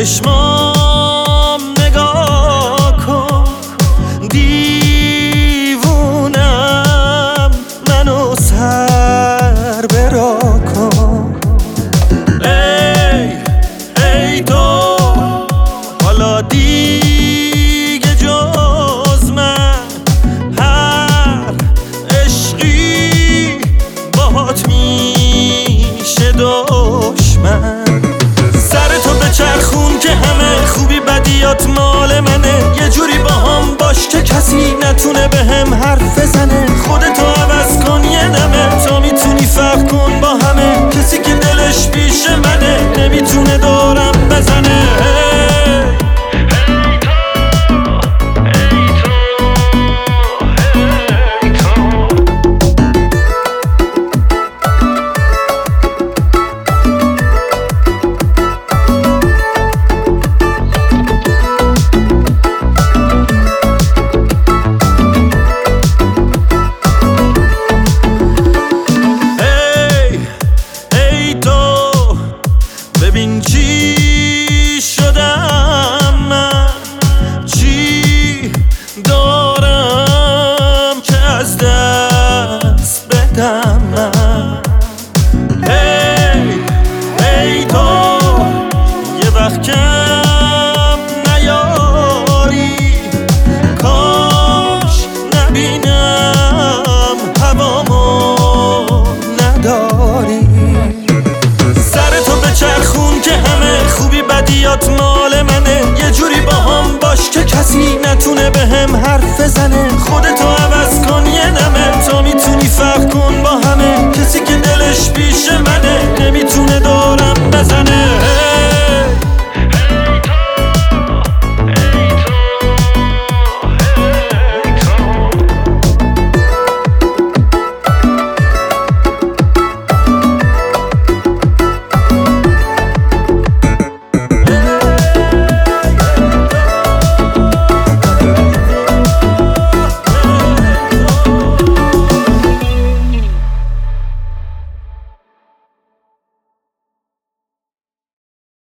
چشمام نگاه کن، دیوونم منو سر برا کن. ای تو حالا دیگه جز من هر عشقی باهات میشه دشمن. سرتو بچرخون که همه خوبی بدیات مال منه، یه جوری با هم باش که کسی نتونه به هم حرف بزنه. خودتو عوض کن یه دمه تا میتونی فرق کن با همه، کسی که دلش پیش منه نمیتونه دورم بزنه. ببین چی شدم من، چی دارم که از دست بدم من. ای تو یه وقت کم نیاری، کاش نبینم هوامو نداری. چرخون که همه خوبی بدیات مال منه، یه جوری با هم باش که کسی نتونه به هم حرف بزنه. خودتو عوض کن یه دمه تا میتونی فرق کن با همه، کسی که دلش پیش من